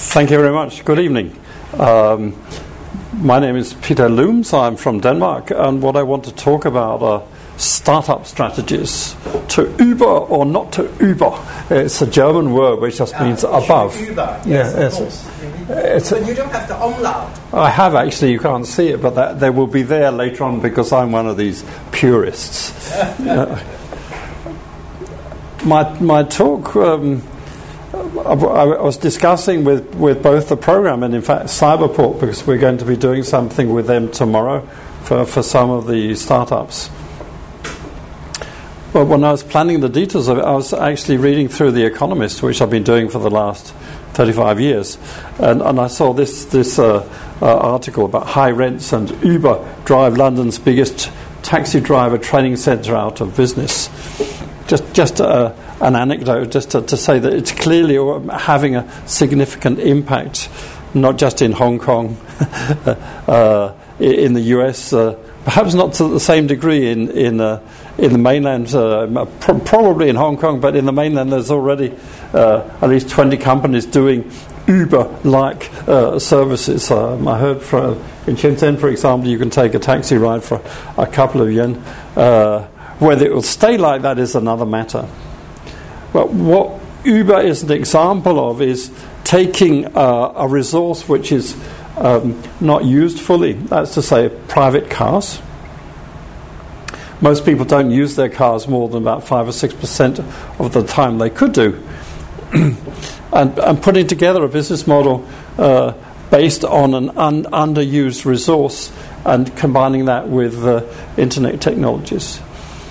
Thank you very much. Good evening. My name is Peter Looms. I'm from Denmark, and what I want to talk about are startup strategies. To Uber or not to Uber. It's a German word which just means above. Uber, yes, but you don't have the umlaut. I have actually. You can't see it, but they will be there later on because I'm one of these purists. My talk. I was discussing with both the program and in fact Cyberport, because we're going to be doing something with them tomorrow for some of the startups. But when I was planning the details of it, I was actually reading through The Economist, which I've been doing for the last 35 years, and I saw this article about high rents and Uber drive London's biggest taxi driver training centre out of business. Just an anecdote, just to say that it's clearly having a significant impact, not just in Hong Kong, in the US, perhaps not to the same degree in the mainland, probably in Hong Kong, but in the mainland there's already at least 20 companies doing Uber-like services. I heard in Shenzhen, for example, you can take a taxi ride for a couple of yen. Whether it will stay like that is another matter. But what Uber is an example of is taking a resource which is not used fully. That's to say, private cars. Most people don't use their cars more than about 5 or 6% of the time they could do. and putting together a business model based on an underused resource and combining that with internet technologies.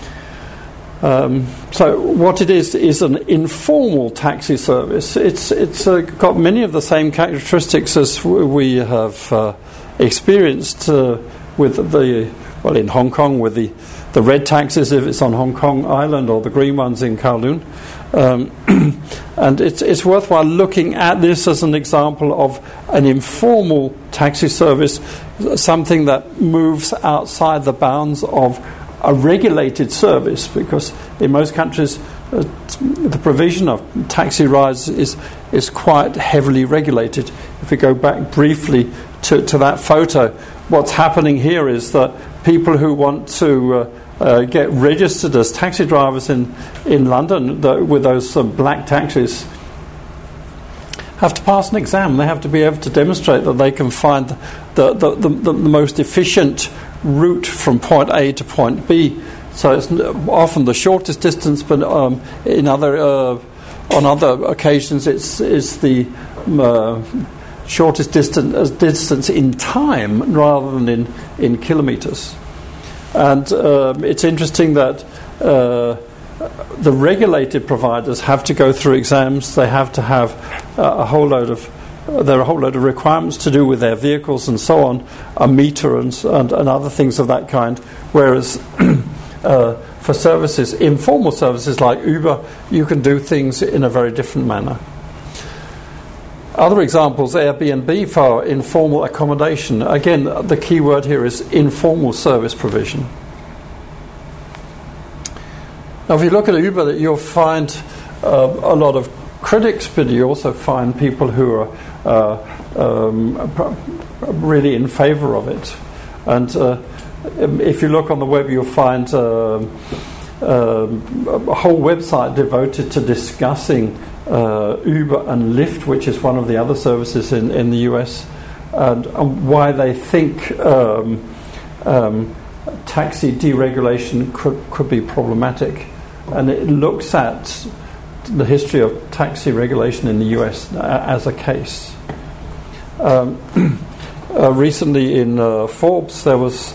So what it is an informal taxi service. It's got many of the same characteristics as we have experienced with in Hong Kong with the red taxis if it's on Hong Kong Island, or the green ones in Kowloon. And it's worthwhile looking at this as an example of an informal taxi service, something that moves outside the bounds of a regulated service, because in most countries the provision of taxi rides is quite heavily regulated. If we go back briefly to that photo, what's happening here is that people who want to get registered as taxi drivers in London with those black taxis have to pass an exam. They have to be able to demonstrate that they can find the most efficient route from point A to point B. So it's often the shortest distance, but on other occasions it's the shortest distance in time rather than in kilometres. And it's interesting that the regulated providers have to go through exams. They have to have a whole load of requirements to do with their vehicles and so on, a meter and other things of that kind. Whereas for services, informal services like Uber, you can do things in a very different manner. Other examples, Airbnb for informal accommodation. Again, the key word here is informal service provision. Now, if you look at Uber, you'll find a lot of critics, but you also find people who are really in favour of it. And if you look on the web, you'll find a whole website devoted to discussing Uber and Lyft, which is one of the other services in the US, and why they think taxi deregulation could be problematic. And it looks at the history of taxi regulation in the US as a case. Recently in Forbes there was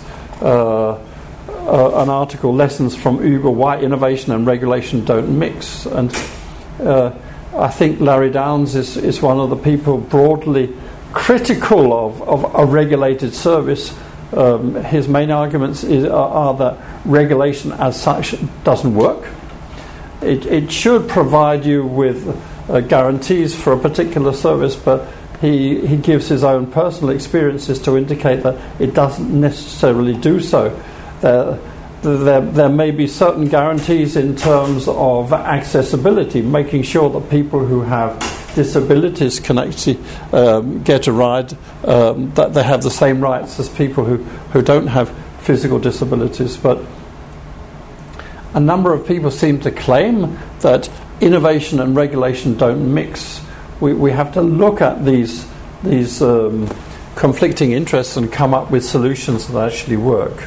an article, Lessons from Uber, Why Innovation and Regulation Don't Mix. And I think Larry Downes is one of the people broadly critical of a regulated service. His main arguments are that regulation as such doesn't work. It should provide you with guarantees for a particular service, but he gives his own personal experiences to indicate that it doesn't necessarily do so. There may be certain guarantees in terms of accessibility, making sure that people who have disabilities can actually get a ride, that they have the same rights as people who don't have physical disabilities. But a number of people seem to claim that innovation and regulation don't mix. We have to look at these conflicting interests and come up with solutions that actually work.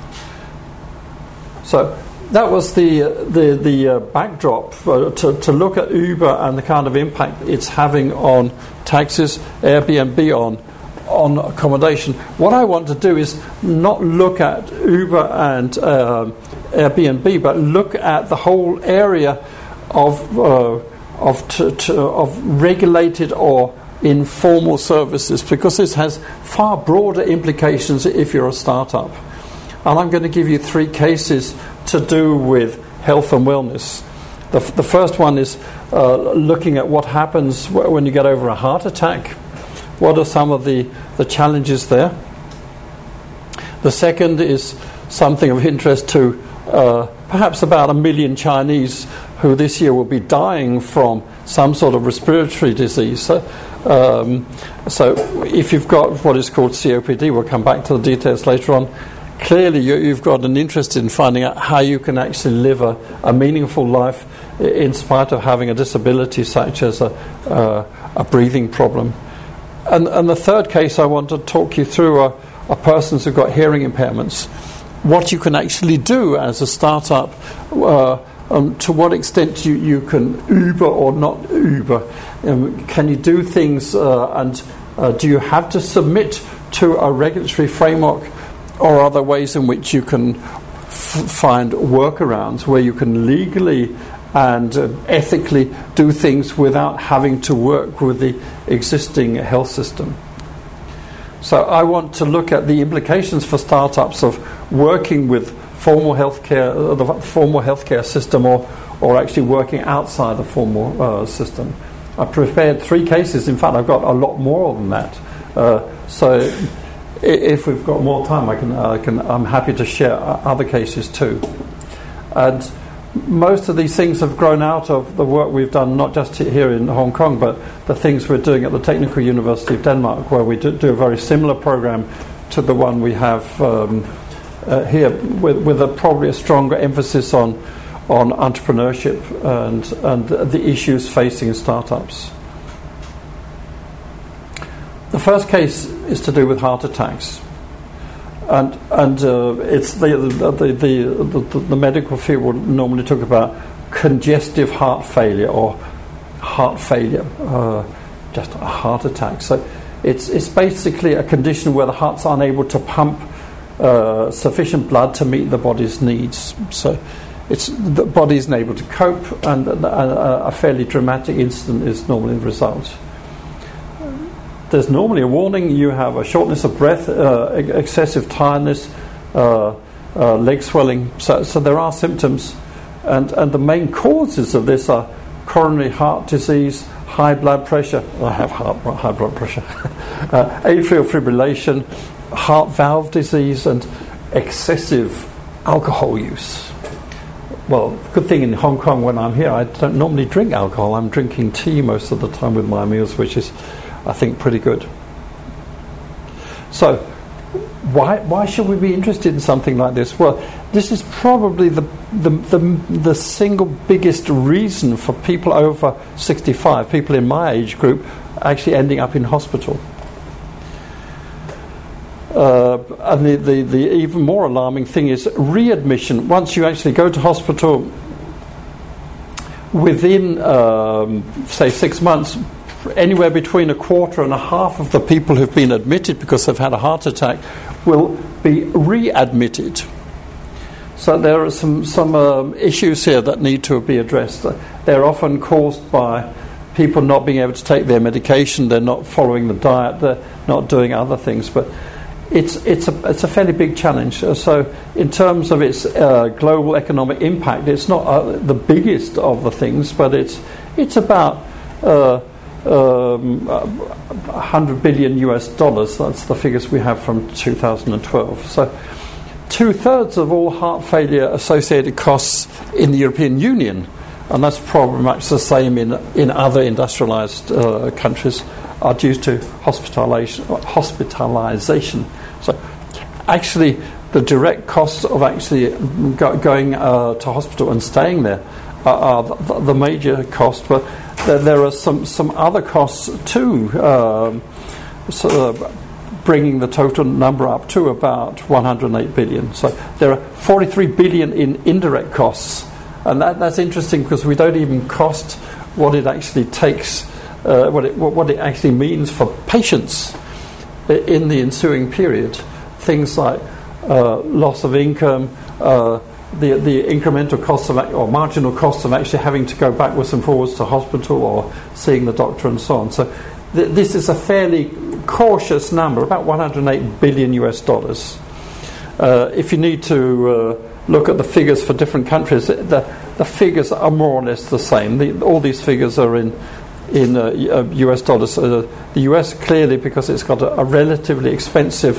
So that was the backdrop to look at Uber and the kind of impact it's having on taxis, Airbnb, on accommodation. What I want to do is not look at Uber and Airbnb, but look at the whole area of regulated or informal services, because this has far broader implications if you're a startup. And I'm going to give you 3 cases to do with health and wellness. The first one is looking at what happens when you get over a heart attack. What are some of the challenges there? The second is something of interest to perhaps about 1 million Chinese who this year will be dying from some sort of respiratory disease. So if you've got what is called COPD, we'll come back to the details later on, clearly you've got an interest in finding out how you can actually live a meaningful life in spite of having a disability such as a breathing problem. And the third case I want to talk you through are persons who've got hearing impairments. What you can actually do as a startup, to what extent you can Uber or not Uber. Can you do things and do you have to submit to a regulatory framework, or are there ways in which you can find workarounds where you can legally and ethically do things without having to work with the existing health system? So I want to look at the implications for startups of working with formal healthcare, the formal healthcare system, or actually working outside the formal system. I prepared 3 cases. In fact, I've got a lot more than that. So if we've got more time, I'm happy to share other cases too. And most of these things have grown out of the work we've done, not just here in Hong Kong, but the things we're doing at the Technical University of Denmark, where we do a very similar program to the one we have here, with probably a stronger emphasis on entrepreneurship and the issues facing startups. The first case is to do with heart attacks, and it's the medical field would normally talk about congestive heart failure or heart failure, just a heart attack. So it's basically a condition where the heart's unable to pump sufficient blood to meet the body's needs. So the body isn't able to cope, and a fairly dramatic incident is normally the result. There's normally a warning. You have a shortness of breath, excessive tiredness, leg swelling. So there are symptoms, and the main causes of this are coronary heart disease, high blood pressure. I have high blood pressure. Atrial fibrillation, heart valve disease, and excessive alcohol use. Well, good thing in Hong Kong when I'm here, I don't normally drink alcohol. I'm drinking tea most of the time with my meals, which is, I think, pretty good. So, why should we be interested in something like this? Well, this is probably the single biggest reason for people over 65, people in my age group, actually ending up in hospital. And the even more alarming thing is readmission. Once you actually go to hospital, within, say, 6 months, anywhere between a quarter and a half of the people who've been admitted because they've had a heart attack will be readmitted. So there are some issues here that need to be addressed. They're often caused by people not being able to take their medication. They're not following the diet. They're not doing other things. But it's a fairly big challenge. So in terms of its global economic impact, it's not the biggest of the things, but it's about $100 billion US. That's the figures we have from 2012. So 2/3 of all heart failure associated costs in the European Union and that's probably much the same in other industrialized countries, are due to hospitalization. So actually the direct costs of actually going to hospital and staying there are the major cost, but there are some other costs too, bringing the total number up to about 108 billion. So there are 43 billion in indirect costs, and that's interesting because we don't even cost what it actually takes, what it actually means for patients in the ensuing period. Things like loss of income, the incremental costs or marginal costs of actually having to go backwards and forwards to hospital or seeing the doctor and so on. So this is a fairly cautious number, about 108 billion US dollars. If you need to look at the figures for different countries, the figures are more or less the same. All these figures are in US dollars. The US, clearly, because it's got a relatively expensive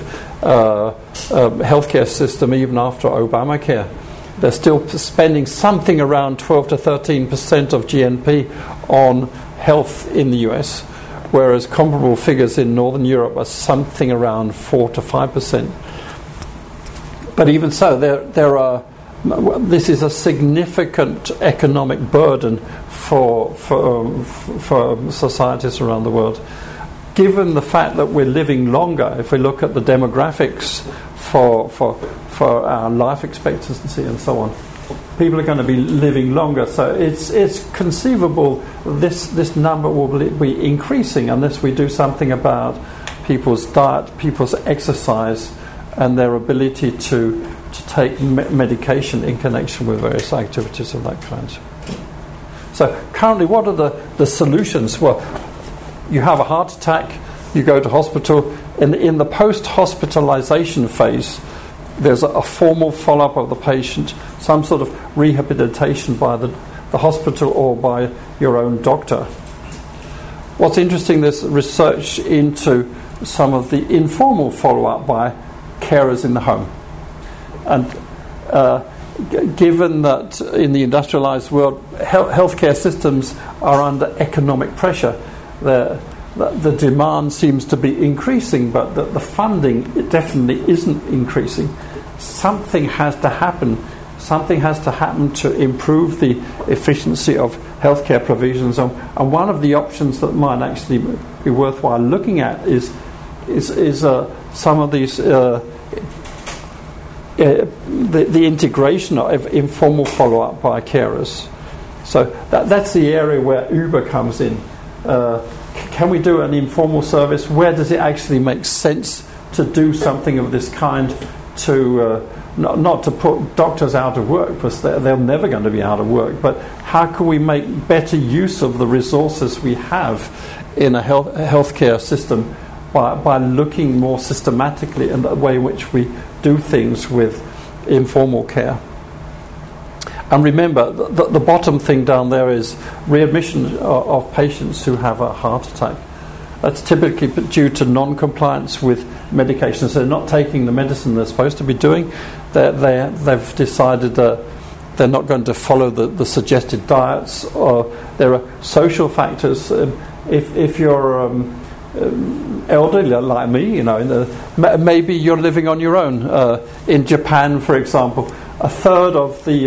healthcare system even after Obamacare, they're still spending something around 12 to 13% of GNP on health in the US, whereas comparable figures in Northern Europe are something around 4 to 5%. But even so, this is a significant economic burden for societies around the world. Given the fact that we're living longer, if we look at the demographics for our life expectancy and so on, people are going to be living longer. So it's conceivable this number will be increasing unless we do something about people's diet, people's exercise, and their ability to take medication in connection with various activities of that kind. So currently, what are the solutions? Well, you have a heart attack, you go to hospital. In the post-hospitalization phase, there's a formal follow-up of the patient, some sort of rehabilitation by the hospital or by your own doctor. What's interesting, there's research into some of the informal follow-up by carers in the home. And given that in the industrialized world, healthcare systems are under economic pressure, the demand seems to be increasing, but the funding, it definitely isn't increasing. Something has to happen. Something has to happen to improve the efficiency of healthcare provisions. And one of the options that might actually be worthwhile looking at is some of these the integration of informal follow-up by carers. So that's the area where Uber comes in. Can we do an informal service? Where does it actually make sense to do something of this kind to not to put doctors out of work, because they're never going to be out of work, but how can we make better use of the resources we have in a healthcare system by looking more systematically in the way in which we do things with informal care. And remember, the bottom thing down there is readmission of patients who have a heart attack. That's typically due to non-compliance with medications. They're not taking the medicine they're supposed to be doing. They've decided that they're not going to follow the suggested diets. Or there are social factors. If you're elderly like me, maybe you're living on your own. In Japan, for example, a third of the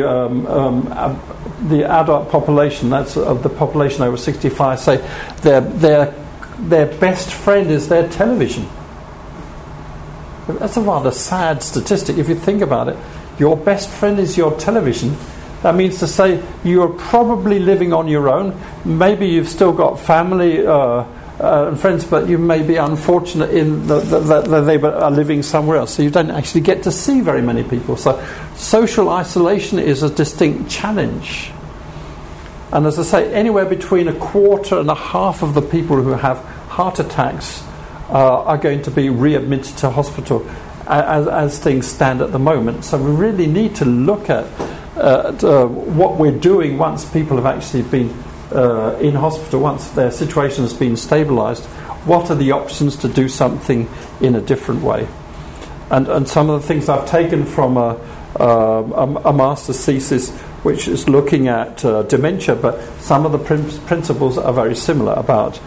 adult population, that's of the population over 65, say their best friend is their television. That's a rather sad statistic if you think about it. Your best friend is your television. That means to say you're probably living on your own. Maybe you've still got family and friends, but you may be unfortunate in that they are living somewhere else, so you don't actually get to see very many people. So social isolation is a distinct challenge. And as I say, anywhere between 1/4 and 1/2 of the people who have heart attacks are going to be readmitted to hospital as things stand at the moment. So we really need to look at what we're doing once people have actually been in hospital, once their situation has been stabilised. What are the options to do something in a different way? And some of the things I've taken from a master's thesis which is looking at dementia, but some of the principles are very similar about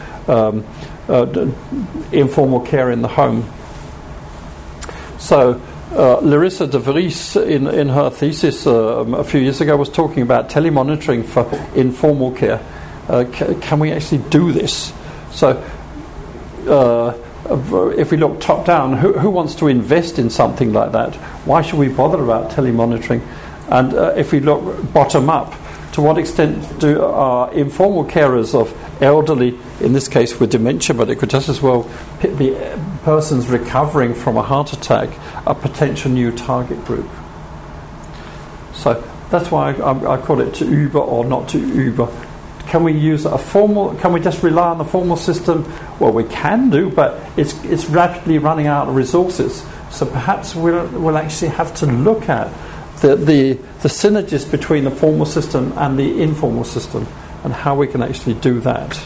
informal care in the home. So Larissa de Vries, in her thesis a few years ago, was talking about telemonitoring for informal care. Can we actually do this? So if we look top down, who wants to invest in something like that? Why should we bother about telemonitoring? And if we look bottom up, to what extent do our informal carers of elderly, in this case with dementia, but it could just as well be persons recovering from a heart attack, a potential new target group? So that's why I call it to Uber or not to Uber. Can we use can we just rely on the formal system? Well, we can do, but it's rapidly running out of resources. So perhaps we'll actually have to look at the synergies between the formal system and the informal system and how we can actually do that.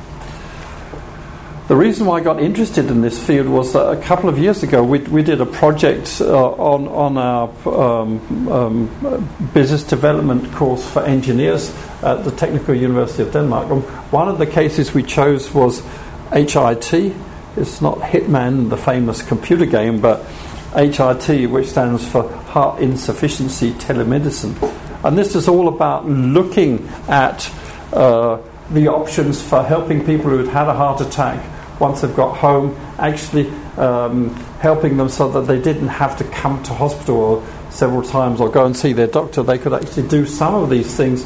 The reason why I got interested in this field was that a couple of years ago we did a project on our business development course for engineers at the Technical University of Denmark. And one of the cases we chose was HIT. It's not Hitman, the famous computer game, but HIT, which stands for Heart Insufficiency Telemedicine. And this is all about looking at the options for helping people who had a heart attack once they've got home, actually helping them so that they didn't have to come to hospital several times or go and see their doctor. They could actually do some of these things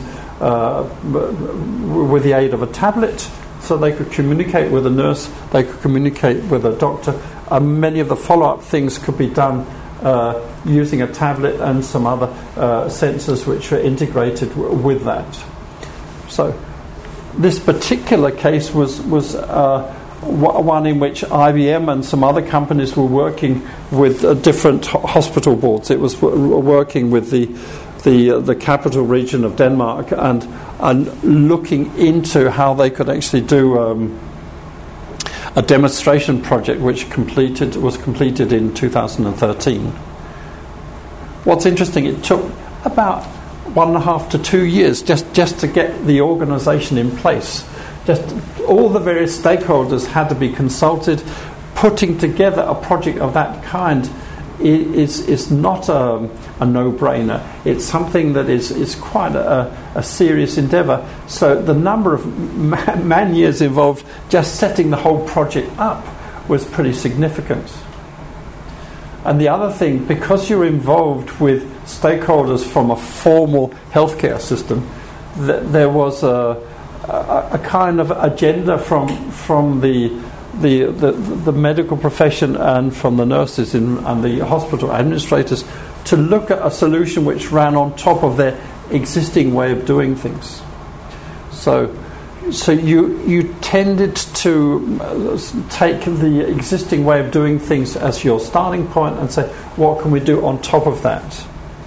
with the aid of a tablet, so they could communicate with a nurse, they could communicate with a doctor. Many of the follow-up things could be done using a tablet and some other sensors which are integrated with that. So this particular case was one in which IBM and some other companies were working with different hospital boards. It was working with the capital region of Denmark and looking into how they could actually do a demonstration project which was completed in 2013. What's interesting, it took about 1.5 to 2 years just to get the organisation in place. Just all the various stakeholders had to be consulted. Putting together a project of that kind is not a no-brainer. It's something that is quite a serious endeavour. So the number of man-years involved just setting the whole project up was pretty significant. And the other thing, because you're involved with stakeholders from a formal healthcare system, there was a kind of agenda from the medical profession and from the nurses and the hospital administrators to look at a solution which ran on top of their existing way of doing things. So you tended to take the existing way of doing things as your starting point and say, what can we do on top of that?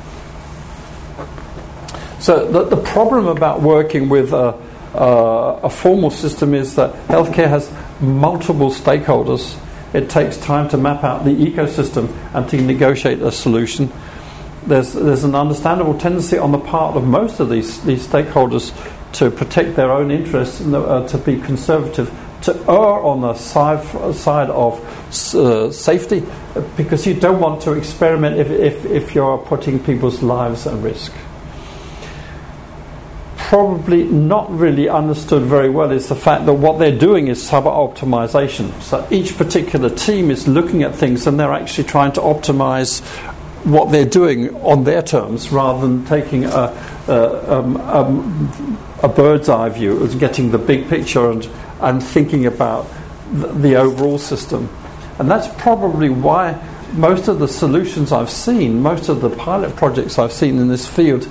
So the problem about working with a formal system is that healthcare has multiple stakeholders. It takes time to map out the ecosystem and to negotiate a solution. There's an understandable tendency on the part of most of these stakeholders to protect their own interests and to be conservative, to err on the side of safety, because you don't want to experiment if you're putting people's lives at risk. Probably not really understood very well is the fact that what they're doing is sub-optimization. So each particular team is looking at things and they're actually trying to optimize what they're doing on their terms rather than taking a bird's eye view of getting the big picture and thinking about the overall system. And that's probably why most of the solutions I've seen, most of the pilot projects I've seen in this field,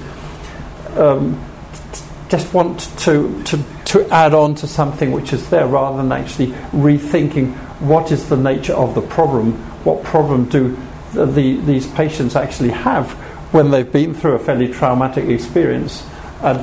just want to add on to something which is there rather than actually rethinking what is the nature of the problem, what problem do these patients actually have when they've been through a fairly traumatic experience, and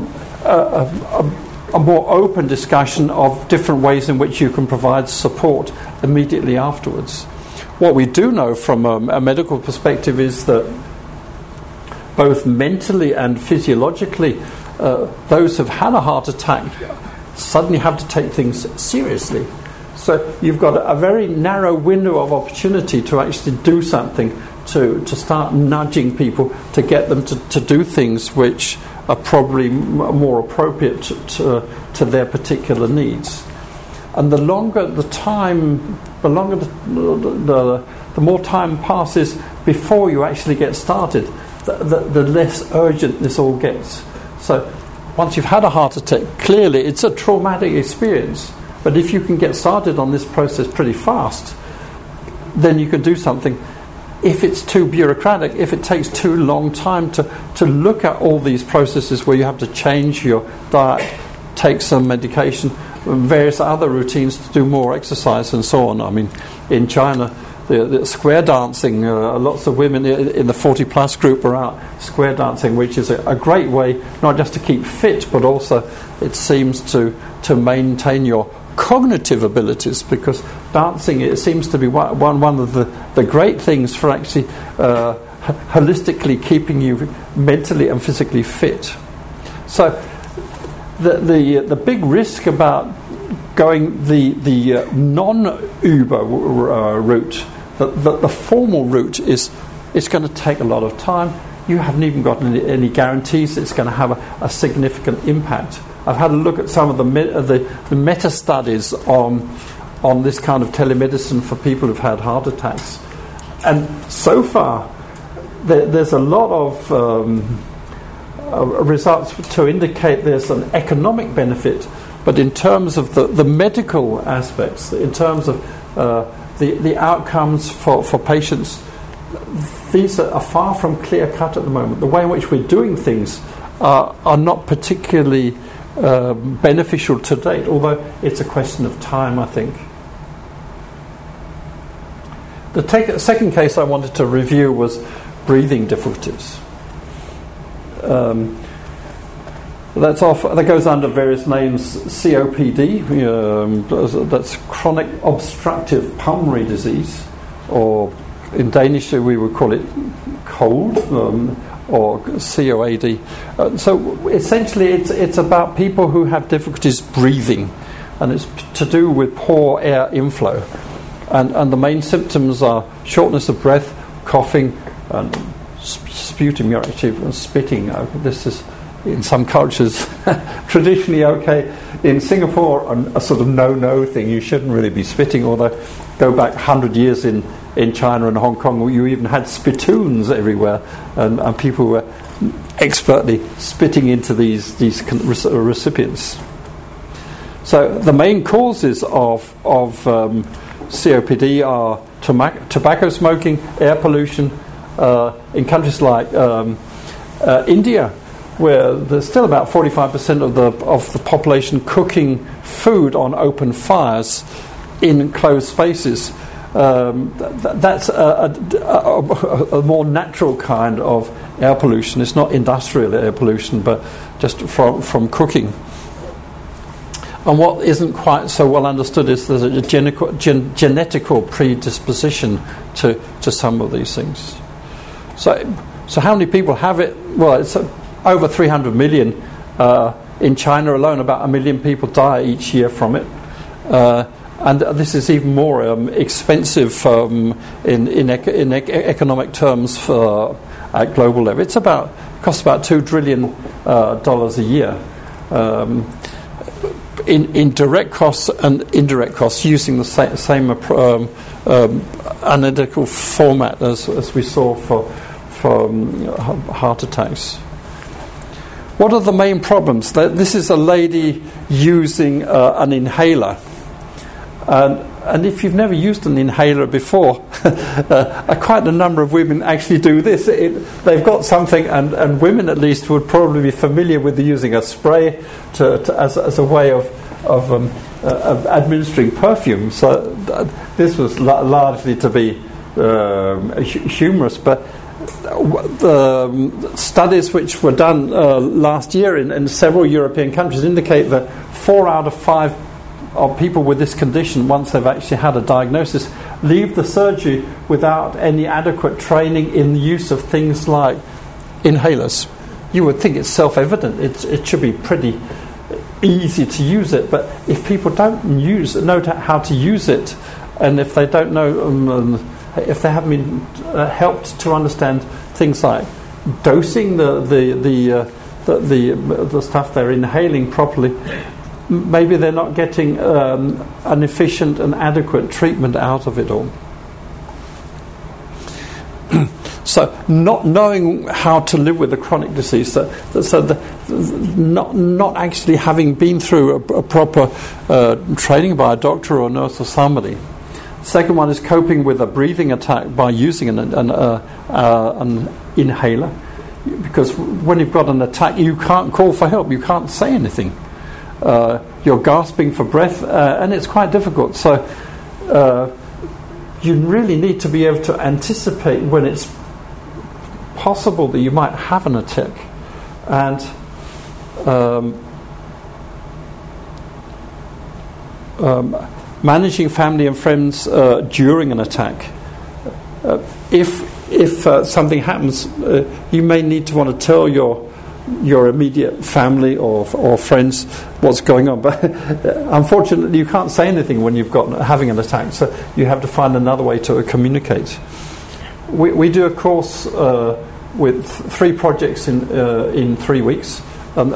a more open discussion of different ways in which you can provide support immediately afterwards. What we do know from a medical perspective is that both mentally and physiologically, those who've had a heart attack suddenly have to take things seriously. So you've got a very narrow window of opportunity to actually do something, to start nudging people, to get them to do things which are probably more appropriate to their particular needs. And the longer the time, the longer the more time passes before you actually get started, the less urgent this all gets. So once you've had a heart attack, clearly it's a traumatic experience. But if you can get started on this process pretty fast, then you can do something. If it's too bureaucratic, if it takes too long time to look at all these processes where you have to change your diet, take some medication, various other routines to do more exercise and so on. I mean, in China, the square dancing, lots of women in the 40-plus group are out square dancing, which is a great way not just to keep fit, but also it seems to maintain your cognitive abilities, because dancing, it seems to be one of the great things for actually holistically keeping you mentally and physically fit. So the big risk about going the non-Uber route, the formal route, is it's going to take a lot of time. You haven't even got any guarantees it's going to have a significant impact. I've had a look at some of the meta studies on this kind of telemedicine for people who've had heart attacks, and so far there's a lot of results to indicate there's an economic benefit, but in terms of the medical aspects, in terms of the outcomes for patients, these are far from clear cut at the moment. The way in which we're doing things are not particularly beneficial to date, although it's a question of time, I think. The second case I wanted to review was breathing difficulties. That goes under various names: COPD, that's chronic obstructive pulmonary disease, or in Danish we would call it cold, or COAD. So essentially it's about people who have difficulties breathing, and it's to do with poor air inflow. And the main symptoms are shortness of breath, coughing, and sputum, actually spitting. This is, in some cultures, traditionally okay. In Singapore, a sort of no thing. You shouldn't really be spitting, although go back 100 years in China and Hong Kong, you even had spittoons everywhere, and people were expertly spitting into these recipients. So the main causes of COPD are tobacco smoking, air pollution. In countries like India, where there's still about 45% of the population cooking food on open fires in enclosed spaces. That's a more natural kind of air pollution. It's not industrial air pollution, but just from cooking. And what isn't quite so well understood is there's a genetical predisposition to some of these things. So how many people have it? Well, it's over 300 million. In China alone, about 1 million people die each year from it. And this is even more expensive in economic terms at global level. Costs about $2 trillion a year in direct costs and indirect costs, using the same analytical format as we saw for heart attacks. What are the main problems? This is a lady using an inhaler. And if you've never used an inhaler before, quite a number of women actually do this. They've got something, and women at least would probably be familiar with using a spray as a way of administering perfume. So this was largely to be humorous, but the studies which were done last year in several European countries indicate that 4 out of 5 of people with this condition, once they've actually had a diagnosis, leave the surgery without any adequate training in the use of things like inhalers. You would think it's self-evident. It should be pretty easy to use it. But if people don't know how to use it, and if they don't know, if they haven't been helped to understand things like dosing the stuff they're inhaling properly, maybe they're not getting an efficient and adequate treatment out of it all. So, not knowing how to live with a chronic disease, not actually having been through a proper training by a doctor or nurse or somebody. Second one is coping with a breathing attack by using an inhaler, because when you've got an attack, you can't call for help, you can't say anything. You're gasping for breath, and it's quite difficult. So, you really need to be able to anticipate when it's possible that you might have an attack, and managing family and friends during an attack. If something happens, you may need to want to tell your immediate family or friends what's going on, but unfortunately you can't say anything when you've got having an attack, so you have to find another way to communicate. We do a course with 3 projects in 3 weeks, and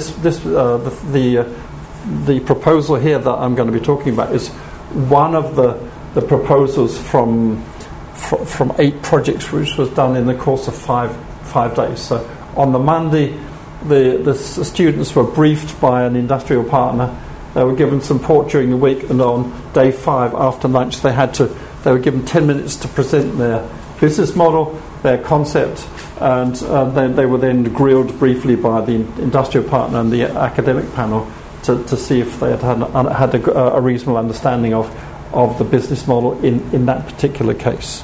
the proposal here that I'm going to be talking about is one of the proposals from 8 projects, which was done in the course of 5 days. So on the Monday, the students were briefed by an industrial partner. They were given some support during the week, and on day 5 after lunch they were given 10 minutes to present their business model, their concept, and they were then grilled briefly by the industrial partner and the academic panel to see if they had a reasonable understanding of the business model in that particular case.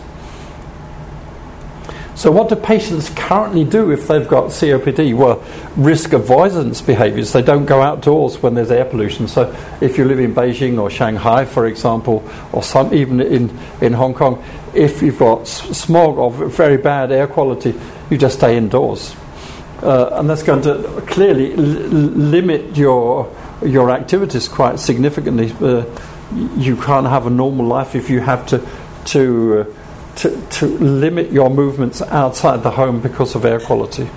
So what do patients currently do if they've got COPD? Well, risk avoidance behaviours. They don't go outdoors when there's air pollution. So if you live in Beijing or Shanghai, for example, or even in Hong Kong, if you've got smog or very bad air quality, you just stay indoors. And that's going to clearly limit your activities quite significantly. You can't have a normal life if you have to limit your movements outside the home because of air quality.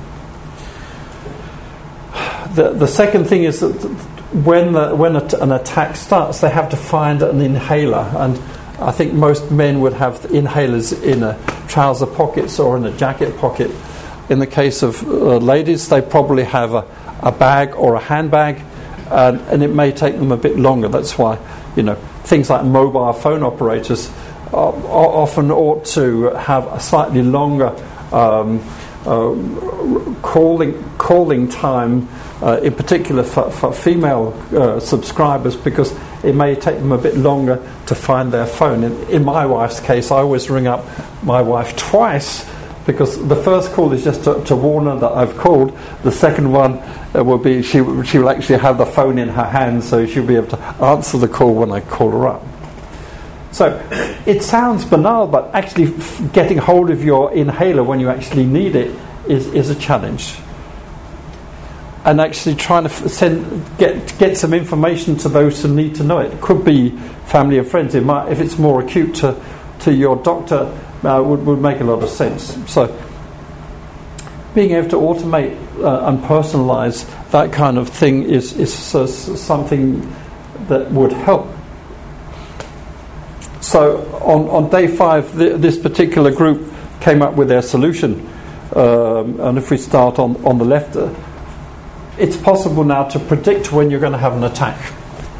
The second thing is that when an attack starts, they have to find an inhaler, and I think most men would have inhalers in a trouser pockets or in a jacket pocket. In the case of ladies, they probably have a bag or a handbag, and it may take them a bit longer. That's why, things like mobile phone operators often ought to have a slightly longer calling time, in particular for female subscribers, because it may take them a bit longer to find their phone. In my wife's case, I always ring up my wife twice, because the first call is just to warn her that I've called. The second one will be she will actually have the phone in her hand, so she'll be able to answer the call when I call her up. So it sounds banal, but actually getting hold of your inhaler when you actually need it is a challenge. And actually trying to get some information to those who need to know it. It could be family and friends. If it's more acute, to your doctor would make a lot of sense. So being able to automate and personalise that kind of thing is something that would help. So on day 5, this particular group came up with their solution. And if we start on the left, it's possible now to predict when you're going to have an attack.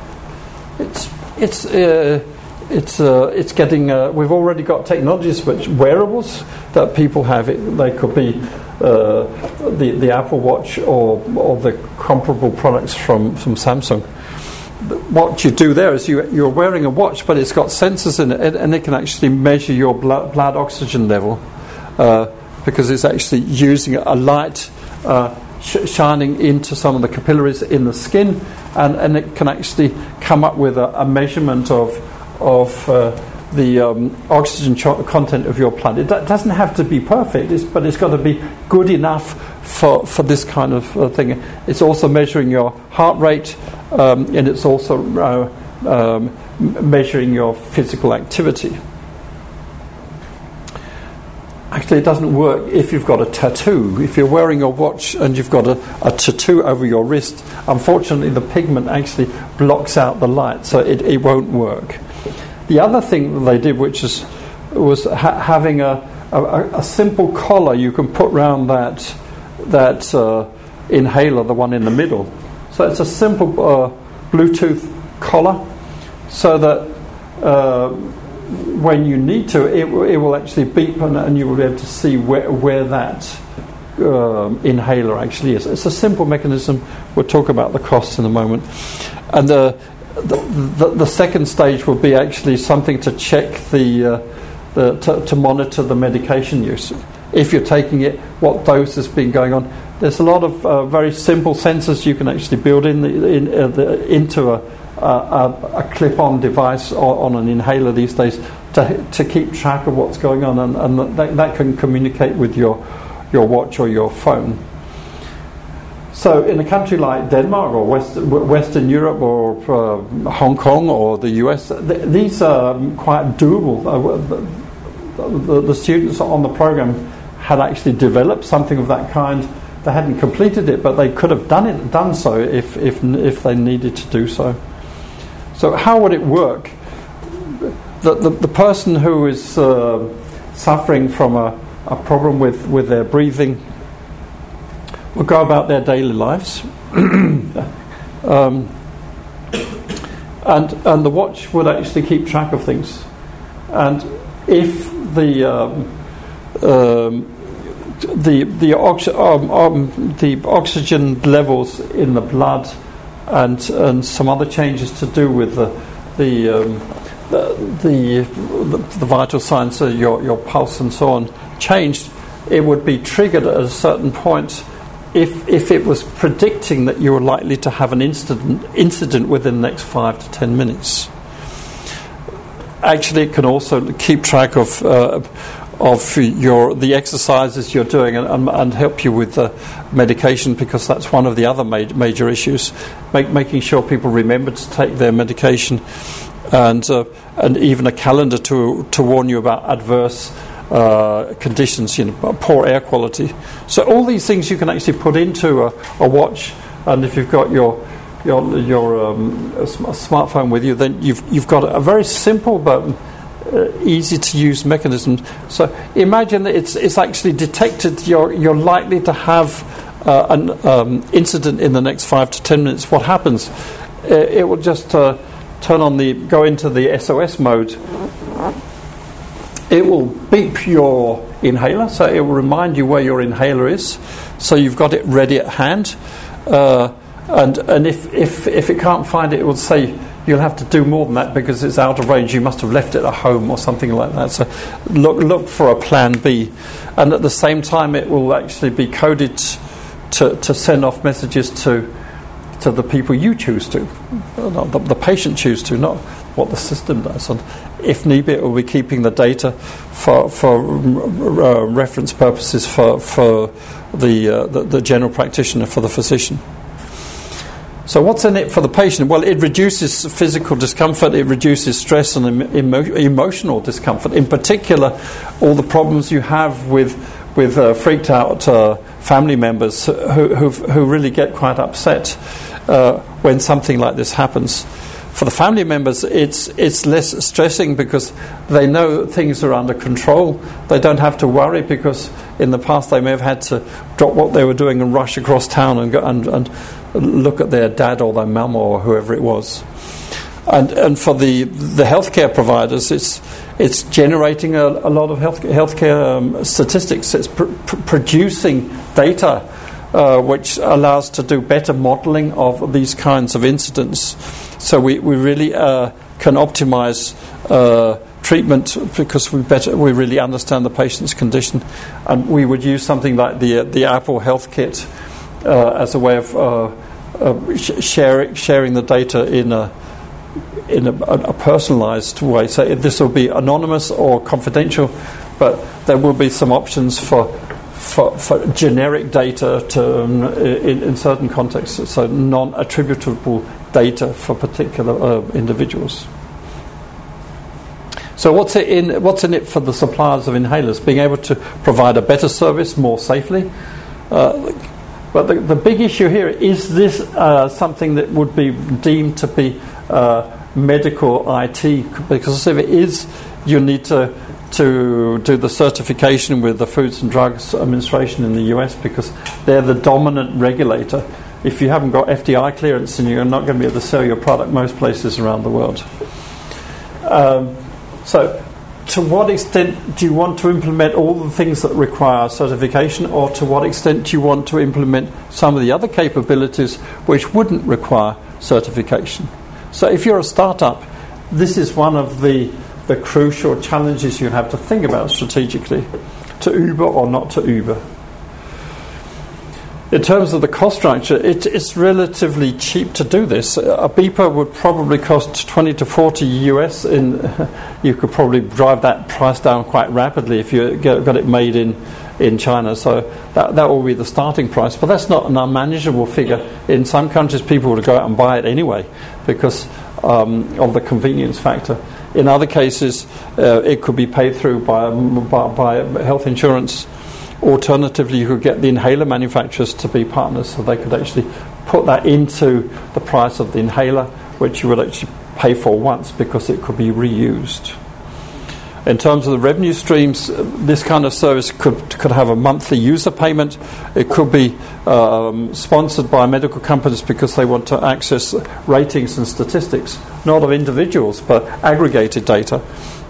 It's getting. We've already got technologies, which wearables that people have. They could be the Apple Watch or the comparable products from Samsung. What you do there is you're wearing a watch, but it's got sensors in it, and it can actually measure your blood oxygen level, because it's actually using a light shining into some of the capillaries in the skin, and it can actually come up with a measurement of oxygen content of your blood. It doesn't have to be perfect, but it's got to be good enough for this kind of thing. It's also measuring your heart rate, and it's also measuring your physical activity. Actually, it doesn't work if you've got a tattoo. If you're wearing a watch and you've got a tattoo over your wrist, unfortunately the pigment actually blocks out the light, so it won't work. The other thing that they did, which was having a simple collar you can put around that inhaler, the one in the middle. So it's a simple Bluetooth collar, so that when you need to, it will actually beep, and you will be able to see where that inhaler actually is. It's a simple mechanism. We'll talk about the costs in a moment. And the second stage will be actually something to check to monitor the medication use. If you're taking it, what dose has been going on. There's a lot of very simple sensors you can actually build into a clip-on device on an inhaler these days to keep track of what's going on, and that can communicate with your watch or your phone. So in a country like Denmark or Western Europe or Hong Kong or the US, these are quite doable. The students on the program had actually developed something of that kind. They hadn't completed it, but they could have done so if they needed to do so. So how would it work? The person who is suffering from a problem with their breathing will go about their daily lives, and the watch would actually keep track of things. And if the oxygen levels in the blood and some other changes to do with the vital signs, so your pulse and so on, changed, it would be triggered at a certain point if it was predicting that you were likely to have an incident within the next 5 to 10 minutes. Actually, it can also keep track of the exercises you're doing and help you with the medication, because that's one of the other major issues, making sure people remember to take their medication, and even a calendar to warn you about adverse conditions, poor air quality. So all these things you can actually put into a watch, and if you've got your smartphone with you, then you've got a very simple but easy to use mechanism. So imagine that it's actually detected you're likely to have an incident in the next 5 to 10 minutes. What happens? It will just go into the SOS mode. It will beep your inhaler, so it will remind you where your inhaler is, so you've got it ready at hand. And if it can't find it, it will say you'll have to do more than that because it's out of range. You must have left it at home or something like that. So look for a plan B, and at the same time, it will actually be coded to send off messages to the people you choose to, not the patient choose to, not what the system does. And if need be, it will be keeping the data for reference purposes for the general practitioner, for the physician. So what's in it for the patient? Well, it reduces physical discomfort, it reduces stress and emotional discomfort. In particular, all the problems you have with freaked out family members who really get quite upset when something like this happens. For the family members, it's less stressing because they know things are under control. They don't have to worry because in the past they may have had to drop what they were doing and rush across town and go and look at their dad or their mum or whoever it was. And for the healthcare providers, it's generating a lot of healthcare statistics. It's producing data which allows to do better modelling of these kinds of incidents. So we really can optimise treatment because we really understand the patient's condition, and we would use something like the Apple Health Kit as a way of sharing the data in in a personalised way. So this will be anonymous or confidential, but there will be some options for generic data in certain contexts, so non-attributable data for particular individuals. So what's in it for the suppliers of inhalers? Being able to provide a better service more safely. But the big issue here, is this something that would be deemed to be medical IT? Because if it is, you need to do the certification with the Foods and Drugs Administration in the US, because they're the dominant regulator. If you haven't got FDI clearance, then you're not going to be able to sell your product most places around the world. So to what extent do you want to implement all the things that require certification, or to what extent do you want to implement some of the other capabilities which wouldn't require certification? So if you're a startup, this is one of the crucial challenges you have to think about strategically, to Uber or not to Uber. In terms of the cost structure, it's relatively cheap to do this. A beeper would probably cost 20 to 40 US. You could probably drive that price down quite rapidly if you got it made in China. So that will be the starting price. But that's not an unmanageable figure. In some countries, people would go out and buy it anyway because of the convenience factor. In other cases, it could be paid through by health insurance. Alternatively, you could get the inhaler manufacturers to be partners, so they could actually put that into the price of the inhaler, which you would actually pay for once because it could be reused. In terms of the revenue streams, this kind of service could have a monthly user payment. It could be sponsored by medical companies because they want to access ratings and statistics, not of individuals, but aggregated data.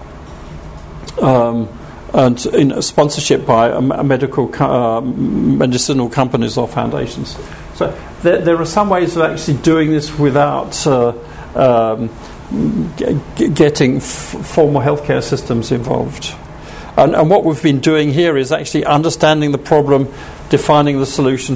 And in sponsorship by medicinal companies or foundations. So there are some ways of actually doing this without getting formal healthcare systems involved. And what we've been doing here is actually understanding the problem, defining the solution,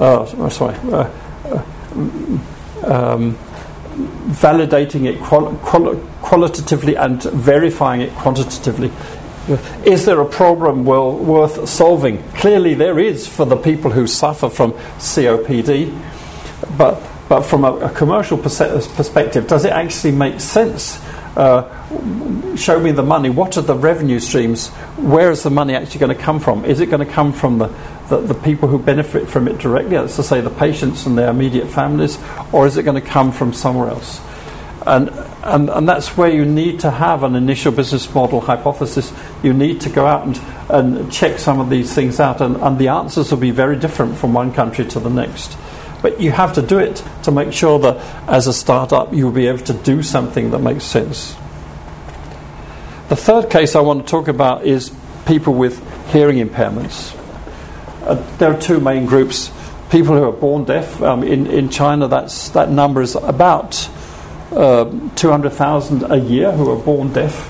validating it qualitatively and verifying it quantitatively. Is there a problem worth solving? Clearly there is for the people who suffer from COPD, but from a commercial perspective, does it actually make sense? Show me the money. What are the revenue streams? Where is the money actually going to come from? Is it going to come from the people who benefit from it directly, that's to say the patients and their immediate families, or is it going to come from somewhere else? And that's where you need to have an initial business model hypothesis. You need to go out and check some of these things out, and the answers will be very different from one country to the next. But you have to do it to make sure that as a startup you'll be able to do something that makes sense. The third case I want to talk about is people with hearing impairments. There are two main groups. People who are born deaf. In China that number is about 200,000 a year who are born deaf.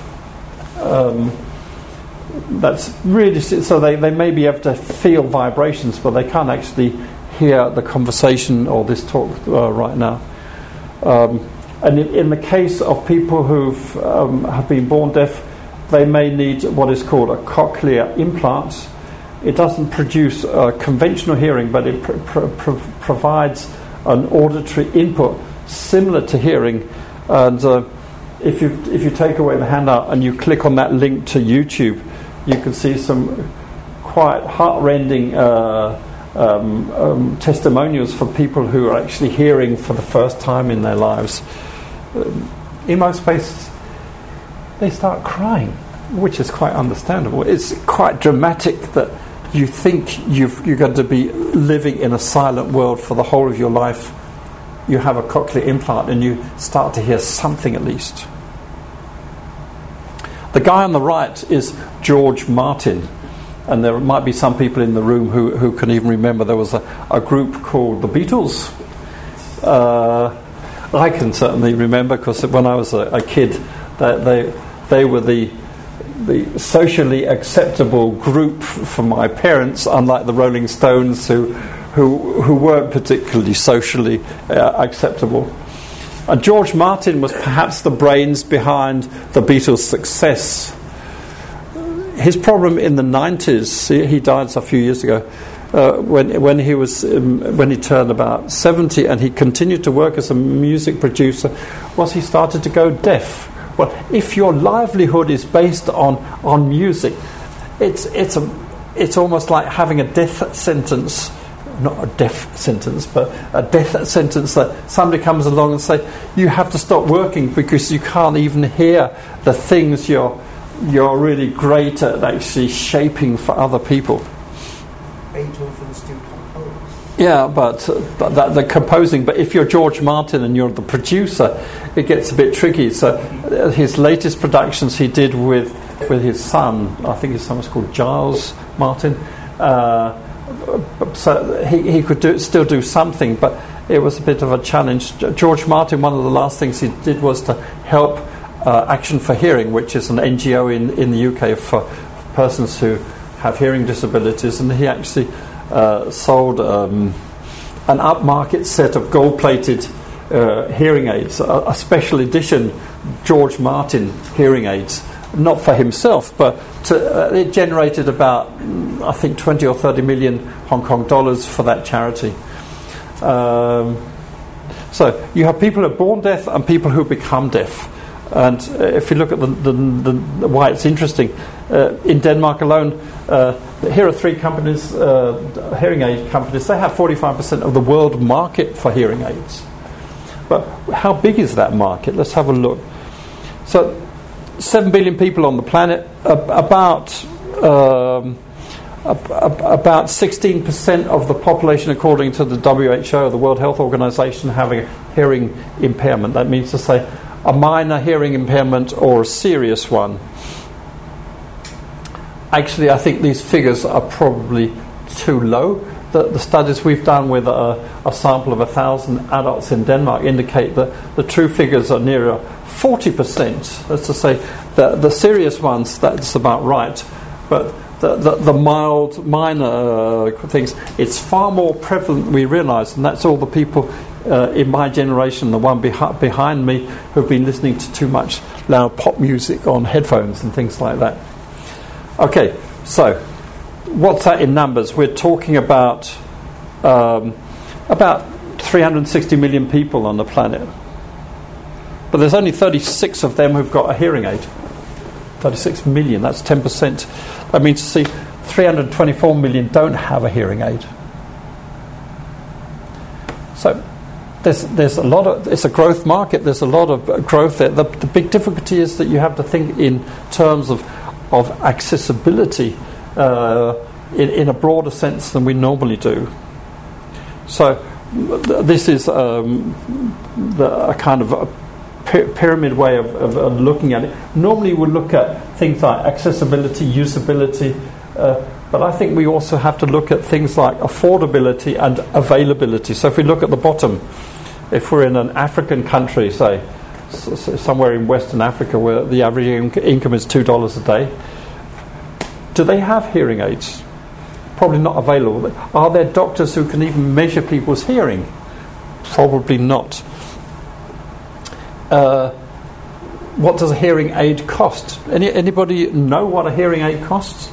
That's really, so they may be able to feel vibrations, but they can't actually hear the conversation or this talk right now. And in the case of people who have been born deaf, they may need what is called a cochlear implant. It doesn't produce conventional hearing, but it provides an auditory input similar to hearing. And if you take away the handout and you click on that link to YouTube, you can see some quite heart-rending testimonials for people who are actually hearing for the first time in their lives. In most places, they start crying, which is quite understandable. It's quite dramatic that you think you're going to be living in a silent world for the whole of your life. You have a cochlear implant and you start to hear something at least. The guy on the right is George Martin, and there might be some people in the room who can even remember there was a group called the Beatles. I can certainly remember, because when I was a kid, they were the socially acceptable group for my parents, unlike the Rolling Stones who weren't particularly socially acceptable. George Martin was perhaps the brains behind the Beatles' success. His problem in the 90s, he died a few years ago, when he turned about 70 and he continued to work as a music producer, was he started to go deaf. Well, if your livelihood is based on music, it's almost like having a death sentence. Not a death sentence, but a death sentence that somebody comes along and say, you have to stop working because you can't even hear the things you're really great at actually shaping for other people. Beethoven still compose. Yeah, but the composing. But if you're George Martin and you're the producer, it gets a bit tricky. So his latest productions he did with his son. I think his son was called Giles Martin. So he could still do something, but it was a bit of a challenge. George Martin, one of the last things he did was to help Action for Hearing, which is an NGO in the UK for persons who have hearing disabilities, and he actually sold an upmarket set of gold-plated hearing aids, a special edition George Martin hearing aids, not for himself, but it generated about, I think, 20 or 30 million Hong Kong dollars for that charity. So you have people who are born deaf and people who become deaf. And if you look at the why it's interesting, in Denmark alone, here are three companies, hearing aid companies. They have 45% of the world market for hearing aids. But how big is that market? Let's have a look. So 7 billion people on the planet, about 16% of the population, according to the WHO, the World Health Organization, having a hearing impairment. That means to say a minor hearing impairment or a serious one. Actually, I think these figures are probably too low. The studies we've done with a sample of 1,000 adults in Denmark indicate that the true figures are nearer 40%. That's to say, the serious ones, that's about right. But the mild, minor things, it's far more prevalent than we realise, and that's all the people in my generation, the one behind me, who've been listening to too much loud pop music on headphones and things like that. Okay, so what's that in numbers? We're talking about 360 million people on the planet. But there's only 36 of them who've got a hearing aid. 36 million, that's 10%. That means to see 324 million don't have a hearing aid. So there's a lot of, it's a growth market, there's a lot of growth there. The big difficulty is that you have to think in terms of accessibility in a broader sense than we normally do. So this is a kind of a pyramid way of looking at it. Normally we look at things like accessibility, usability, but I think we also have to look at things like affordability and availability. So if we look at the bottom, if we're in an African country, say somewhere in Western Africa where the average income is $2 a day, do they have hearing aids? Probably not available. Are there doctors who can even measure people's hearing? Probably not. What does a hearing aid cost? Anybody know what a hearing aid costs?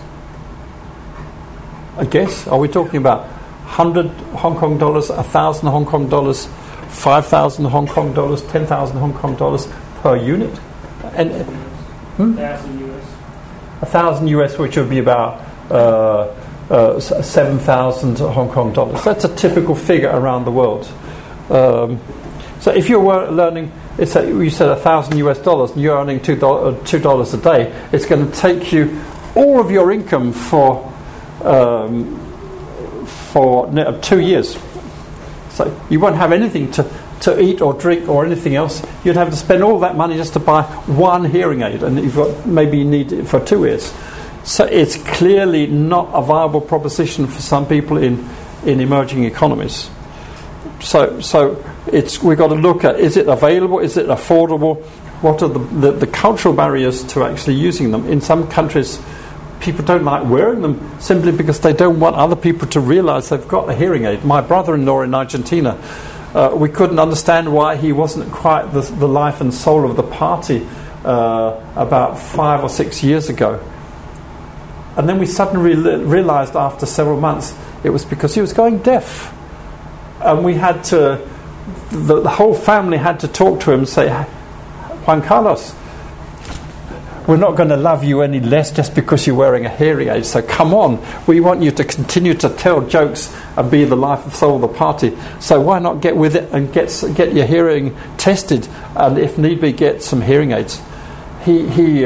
I guess. Are we talking about 100 Hong Kong dollars, 1,000 Hong Kong dollars, 5,000 Hong Kong dollars, 10,000 Hong Kong dollars per unit? And 1,000 US. 1,000 US, which would be about 7,000 Hong Kong dollars. That's a typical figure around the world. So if you were learning, you said 1,000 US dollars, and you're earning $2 a day, it's going to take you all of your income for 2 years. So you won't have anything to eat or drink or anything else. You'd have to spend all that money just to buy one hearing aid, and maybe you need it for 2 years. So it's clearly not a viable proposition for some people in emerging economies. So we've got to look at, is it available, is it affordable, what are the cultural barriers to actually using them. In some countries, people don't like wearing them simply because they don't want other people to realise they've got a hearing aid. My brother-in-law in Argentina We couldn't understand why he wasn't quite the life and soul of the party about 5 or 6 years ago. And then we suddenly realized after several months it was because he was going deaf. And we had to, the whole family had to talk to him and say, Juan Carlos, we're not going to love you any less just because you're wearing a hearing aid. So come on, we want you to continue to tell jokes and be the life and soul of the party. So why not get with it and get your hearing tested, and if need be, get some hearing aids. He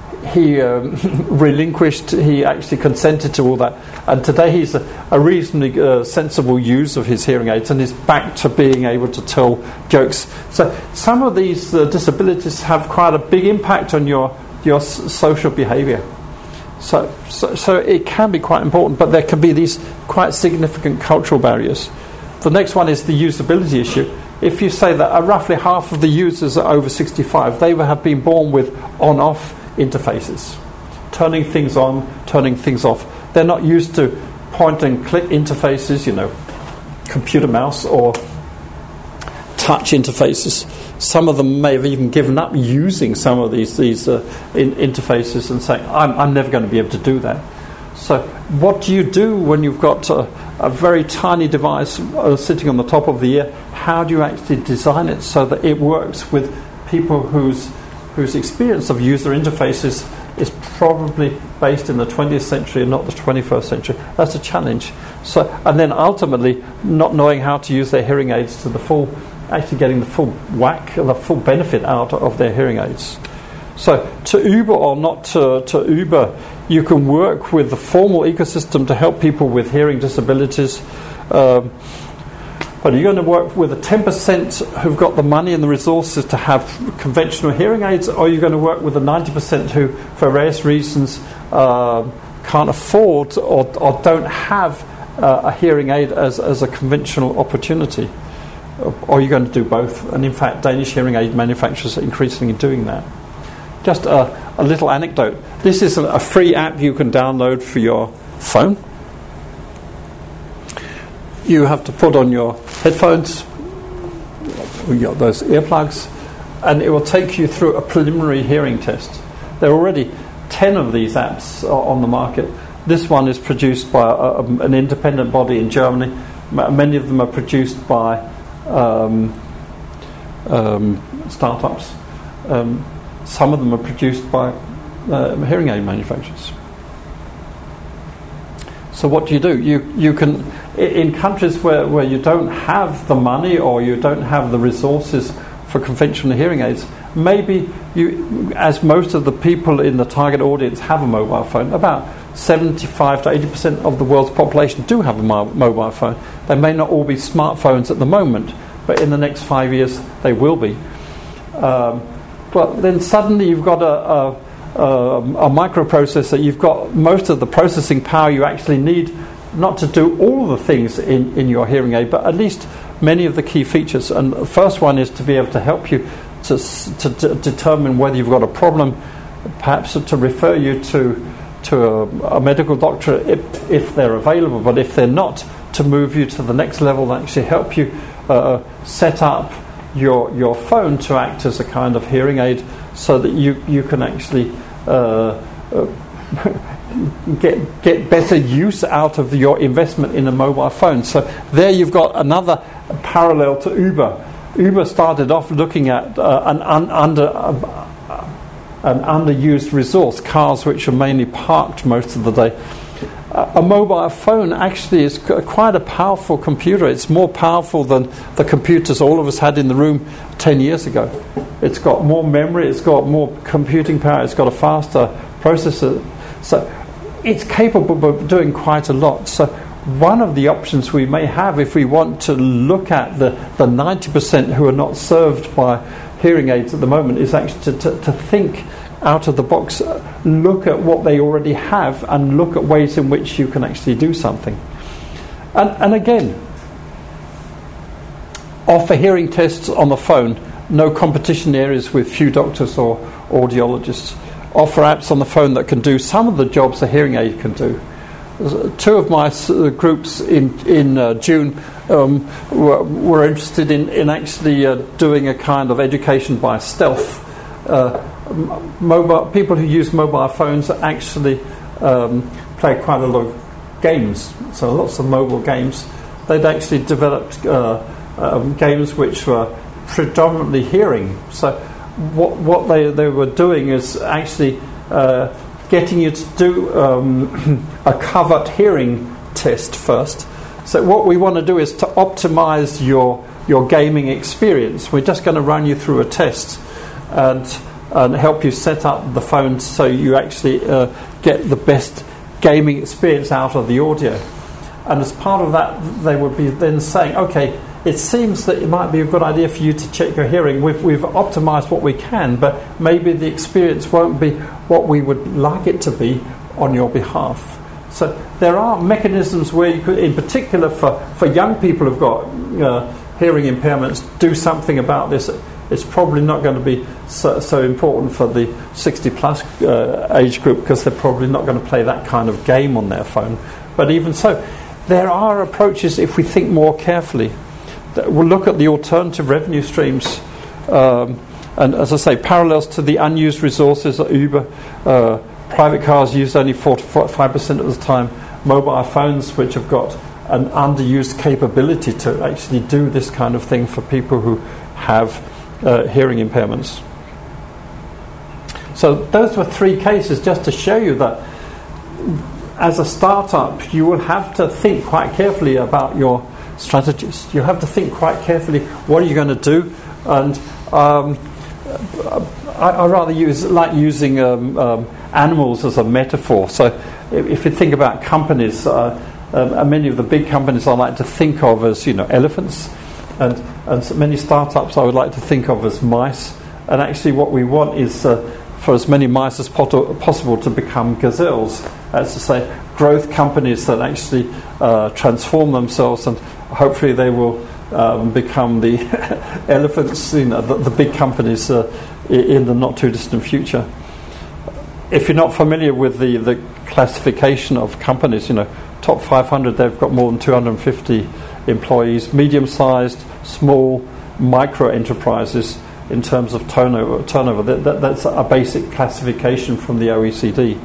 relinquished. He actually consented to all that, and today he's a reasonably sensible use of his hearing aids, and is back to being able to tell jokes. So some of these disabilities have quite a big impact on your social behaviour. So it can be quite important, but there can be these quite significant cultural barriers. The next one is the usability issue. If you say that roughly half of the users are over 65, they have been born with on-off interfaces, turning things on, turning things off. They're not used to point and click interfaces, computer mouse or touch interfaces. Some of them may have even given up using some of these interfaces and saying, I'm never going to be able to do that. So what do you do when you've got a very tiny device sitting on the top of the ear? How do you actually design it so that it works with people whose experience of user interfaces is probably based in the 20th century and not the 21st century? That's a challenge. So, and then ultimately not knowing how to use their hearing aids to the full, actually getting the full whack, the full benefit out of their hearing aids. So to Uber or not to Uber, you can work with the formal ecosystem to help people with hearing disabilities. But are you going to work with the 10% who've got the money and the resources to have conventional hearing aids, or are you going to work with the 90% who, for various reasons, can't afford or don't have a hearing aid as a conventional opportunity? Or are you going to do both? And in fact, Danish hearing aid manufacturers are increasingly doing that. Just a little anecdote. This is a free app you can download for your phone. You have to put on your headphones, those earplugs, and it will take you through a preliminary hearing test. There are already 10 of these apps on the market. This one is produced by an independent body in Germany. Many of them are produced by startups. Some of them are produced by hearing aid manufacturers. So what do? You can, in countries where you don't have the money or you don't have the resources for conventional hearing aids, maybe you, as most of the people in the target audience have a mobile phone, about 75 to 80% of the world's population do have a mobile phone. They may not all be smartphones at the moment, but in the next 5 years they will be. But then suddenly you've got a microprocessor, you've got most of the processing power you actually need, not to do all the things in your hearing aid, but at least many of the key features. And the first one is to be able to help you to determine whether you've got a problem, perhaps to refer you to a medical doctor if they're available, but if they're not, to move you to the next level and actually help you set up your phone to act as a kind of hearing aid, so that you can actually get better use out of your investment in a mobile phone. So there you've got another parallel to Uber. Uber started off looking at an underused resource, cars which are mainly parked most of the day. A mobile phone actually is quite a powerful computer. It's more powerful than the computers all of us had in the room 10 years ago. It's got more memory, it's got more computing power, it's got a faster processor. So it's capable of doing quite a lot. So one of the options we may have, if we want to look at the 90% who are not served by hearing aids at the moment, is actually to think out of the box, look at what they already have and look at ways in which you can actually do something. And again, offer hearing tests on the phone, no competition areas with few doctors or audiologists. Offer apps on the phone that can do some of the jobs a hearing aid can do. Two of my groups in June were interested in actually doing a kind of education by stealth. Mobile people who use mobile phones actually play quite a lot of games, so lots of mobile games. They'd actually developed games which were predominantly hearing. So what they were doing is actually getting you to do a covert hearing test first. So what we want to do is to optimize your gaming experience. We're just going to run you through a test and help you set up the phone so you actually get the best gaming experience out of the audio. And as part of that, they would be then saying, okay, it seems that it might be a good idea for you to check your hearing. We've optimized what we can, but maybe the experience won't be what we would like it to be on your behalf. So there are mechanisms where you could, in particular for young people who've got hearing impairments, do something about this. It's probably not going to be so important for the 60-plus age group because they're probably not going to play that kind of game on their phone. But even so, there are approaches, if we think more carefully, that will look at the alternative revenue streams. And as I say, parallels to the unused resources at Uber. Private cars used only 4 to 5% of the time. Mobile phones, which have got an underused capability to actually do this kind of thing for people who have hearing impairments. So those were 3 cases just to show you that as a startup you will have to think quite carefully about your strategies. You have to think quite carefully what are you going to do, and I rather using animals as a metaphor. So if you think about companies, many of the big companies I like to think of as elephants, and so many startups I would like to think of as mice. And actually what we want is for as many mice as possible to become gazelles. That's to say, growth companies that actually transform themselves, and hopefully they will become the elephants, the big companies in the not too distant future. If you're not familiar with the classification of companies, top 500, they've got more than 250 employees, medium-sized, small, micro enterprises in terms of turnover. That's a basic classification from the OECD.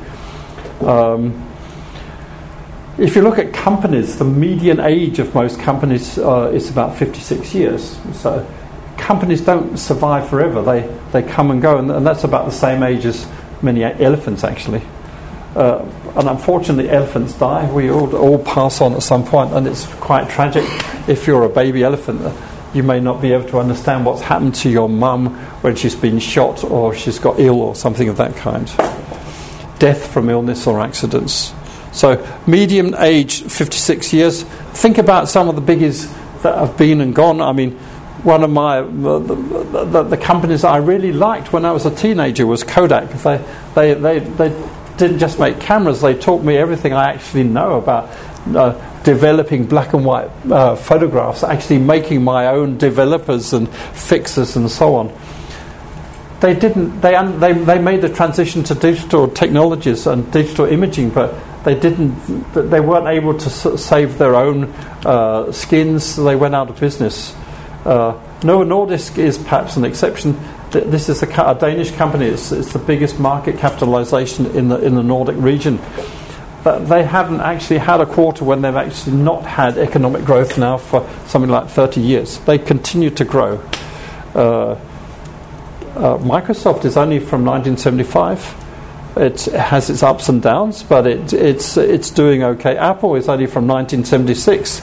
If you look at companies, the median age of most companies is about 56 years. So companies don't survive forever. They come and go, and that's about the same age as many elephants, actually. And unfortunately, elephants die. We all pass on at some point, and it's quite tragic. If you're a baby elephant, you may not be able to understand what's happened to your mum when she's been shot or she's got ill or something of that kind. Death from illness or accidents. So median age 56 years. Think about some of the biggies that have been and gone. I mean, one of the companies I really liked when I was a teenager was Kodak. They didn't just make cameras, they taught me everything I actually know about developing black and white photographs, actually making my own developers and fixers and so on. They made the transition to digital technologies and digital imaging, but they weren't able to save their own skins, so they went out of business. Novo Nordisk is perhaps an exception. This is a Danish company. It's the biggest market capitalization in the Nordic region. But they haven't actually had a quarter when they've actually not had economic growth now for something like 30 years. They continue to grow. Microsoft is only from 1975. It has its ups and downs, but it's doing okay. Apple is only from 1976.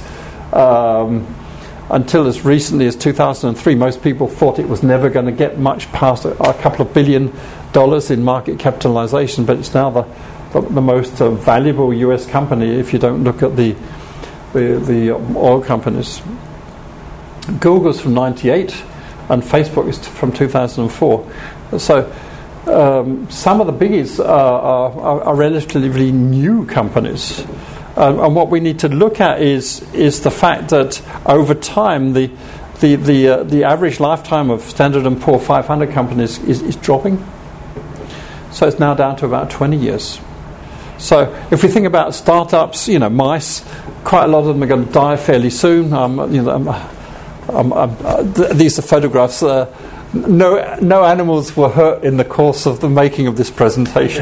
Until as recently as 2003, most people thought it was never going to get much past a couple of $1 billion in market capitalization, but it's now the most valuable US company if you don't look at the oil companies. Google's from 98 and Facebook is from 2004. So some of the biggies are relatively new companies. And what we need to look at is the fact that over time the average lifetime of Standard & Poor's 500 companies is dropping. So it's now down to about 20 years. So if we think about startups, mice, quite a lot of them are going to die fairly soon. These are photographs. No animals were hurt in the course of the making of this presentation.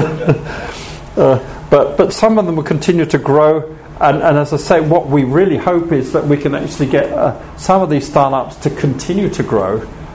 But some of them will continue to grow. And as I say, what we really hope is that we can actually get some of these startups to continue to grow.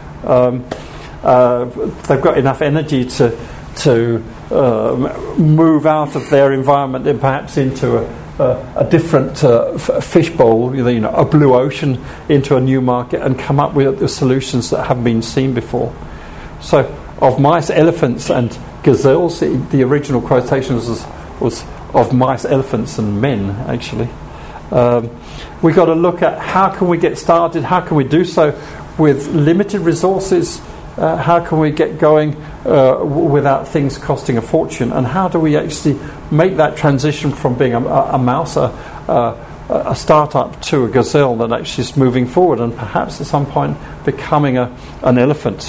They've got enough energy to move out of their environment and perhaps into a different fishbowl, a blue ocean, into a new market and come up with the solutions that haven't been seen before. So of mice, elephants and gazelles, the original quotation was of mice, elephants and men, actually. We've got to look at how can we get started, how can we do so with limited resources, how can we get going without things costing a fortune, and how do we actually make that transition from being a mouse, a startup, to a gazelle that actually is moving forward and perhaps at some point becoming an elephant.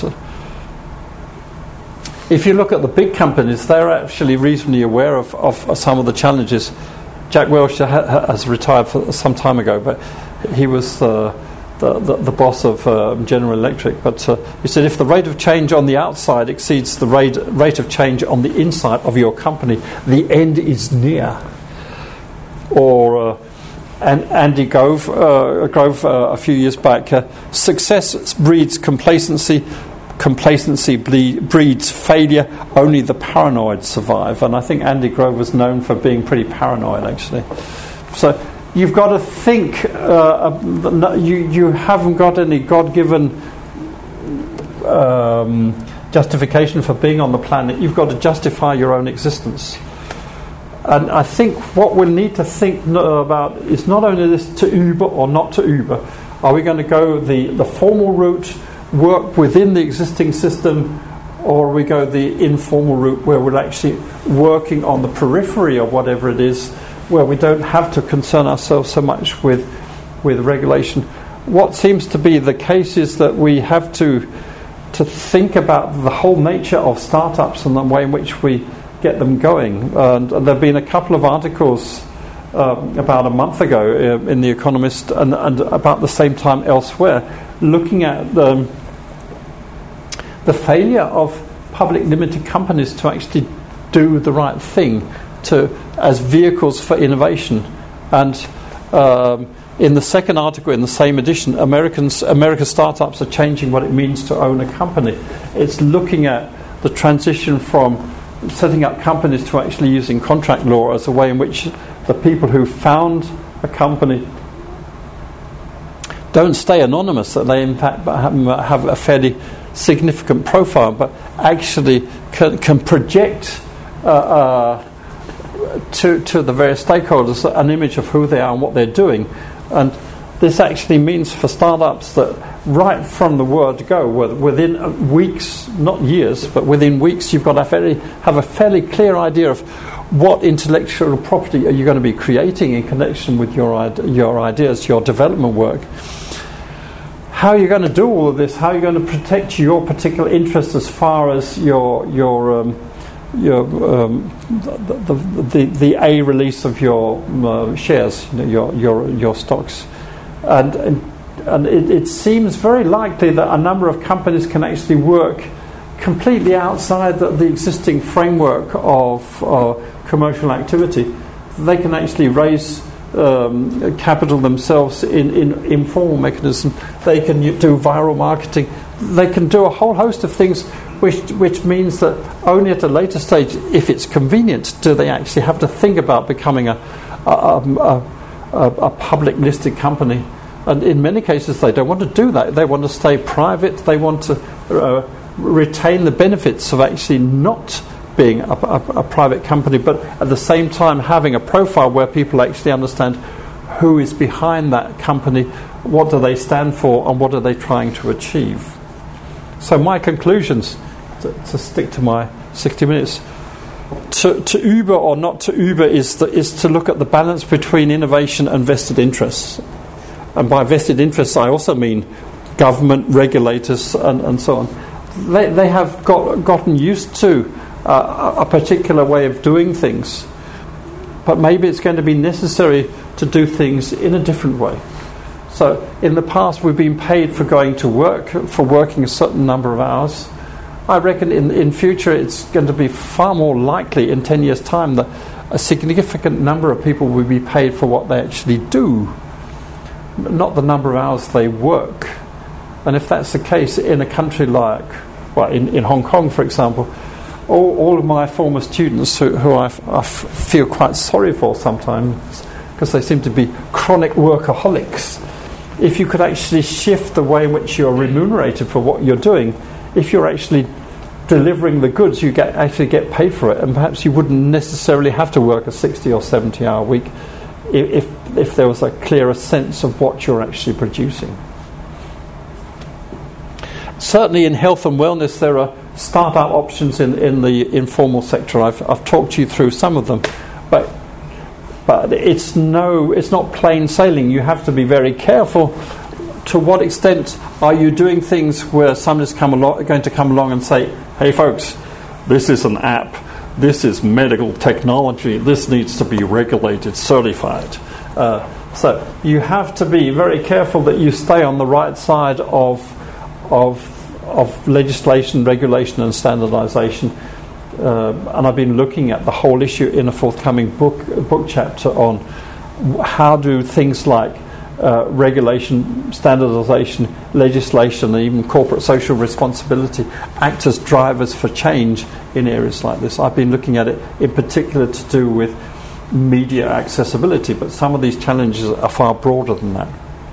If you look at the big companies, they're actually reasonably aware of some of the challenges. Jack Welch has retired for some time ago, but he was the boss of General Electric. But he said, if the rate of change on the outside exceeds the rate of change on the inside of your company, the end is near. Or and Andy Grove a few years back, success breeds complacency. Complacency breeds failure. Only the paranoid survive. And I think Andy Grove was known for being pretty paranoid, actually. So you've got to think. You haven't got any God-given justification for being on the planet. You've got to justify your own existence. And I think what we need to think about is not only this, to Uber or not to Uber. Are we going to go the formal route, work within the existing system, or we go the informal route where we're actually working on the periphery of whatever it is, where we don't have to concern ourselves so much with regulation. What seems to be the case is that we have to think about the whole nature of startups and the way in which we get them going. And there have been a couple of articles about a month ago in The Economist and about the same time elsewhere, looking at the failure of public limited companies to actually do the right thing as vehicles for innovation. And in the second article in the same edition, America's startups are changing what it means to own a company. It's looking at the transition from setting up companies to actually using contract law as a way in which the people who found a company don't stay anonymous, that they in fact have a fairly significant profile, but actually can project to the various stakeholders an image of who they are and what they're doing. And this actually means for startups that right from the word go, within weeks, not years, but within weeks, you've got to have a fairly clear idea of what intellectual property are you going to be creating in connection with your ideas, your development work. How are you going to do all of this? How are you going to protect your particular interests as far as the A release of your shares, your stocks, and it seems very likely that a number of companies can actually work completely outside the existing framework of commercial activity. They can actually raise capital themselves in informal mechanisms. They can do viral marketing. They can do a whole host of things, which means that only at a later stage, if it's convenient, do they actually have to think about becoming a public listed company. And in many cases, they don't want to do that. They want to stay private. They want to retain the benefits of actually not being a private company, but at the same time having a profile where people actually understand who is behind that company, what do they stand for, and what are they trying to achieve. So my conclusions, to stick to my 60 minutes, to Uber or not to Uber is to look at the balance between innovation and vested interests. And by vested interests, I also mean government, regulators, and so on. They have gotten used to a particular way of doing things, but maybe it's going to be necessary to do things in a different way. So in the past we've been paid for going to work, for working a certain number of hours. I reckon in future it's going to be far more likely in 10 years' time that a significant number of people will be paid for what they actually do, not the number of hours they work. And if that's the case in a country like, well, in Hong Kong, for example, all of my former students who I feel quite sorry for sometimes because they seem to be chronic workaholics. If you could actually shift the way in which you're remunerated for what you're doing, if you're actually delivering the goods, you actually get paid for it, and perhaps you wouldn't necessarily have to work a 60 or 70 hour week if there was a clearer sense of what you're actually producing. Certainly in health and wellness there are start-up options in the informal sector. I've talked to you through some of them, but it's not plain sailing. You have to be very careful. To what extent are you doing things where somebody's going to come along and say, hey folks, this is an app, this is medical technology, this needs to be regulated, certified. So you have to be very careful that you stay on the right side of legislation, regulation and standardization. And I've been looking at the whole issue in a forthcoming book chapter on how do things like regulation, standardization, legislation and even corporate social responsibility act as drivers for change in areas like this. I've been looking at it in particular to do with media accessibility, but some of these challenges are far broader than that.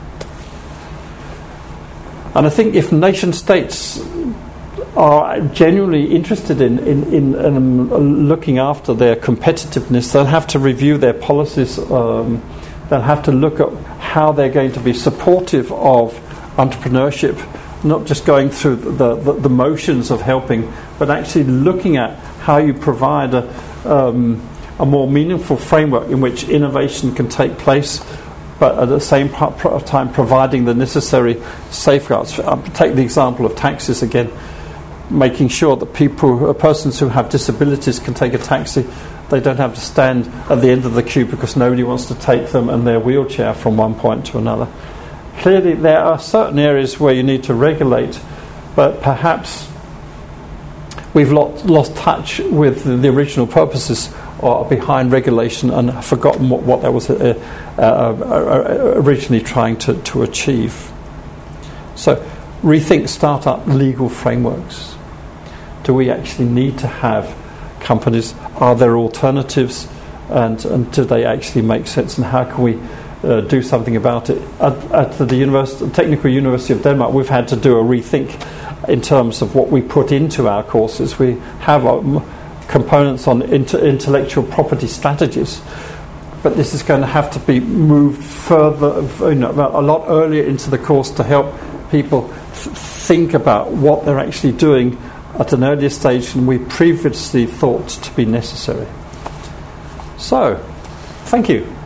And I think if nation states are genuinely interested in looking after their competitiveness, they'll have to review their policies. They'll have to look at how they're going to be supportive of entrepreneurship, not just going through the motions of helping, but actually looking at how you provide a more meaningful framework in which innovation can take place, but at the same time providing the necessary safeguards. I'll take the example of taxis again, making sure that persons who have disabilities can take a taxi. They don't have to stand at the end of the queue because nobody wants to take them and their wheelchair from one point to another. Clearly there are certain areas where you need to regulate, but perhaps we've lost touch with the original purposes behind regulation and forgotten what that was originally trying to achieve. So rethink startup legal frameworks. Do we actually need to have companies? Are there alternatives, and do they actually make sense, and how can we do something about it? At the Technical University of Denmark, we've had to do a rethink in terms of what we put into our courses. We have components on intellectual property strategies, but this is going to have to be moved further, a lot earlier into the course to help people think about what they're actually doing at an earlier stage than we previously thought to be necessary. So, thank you.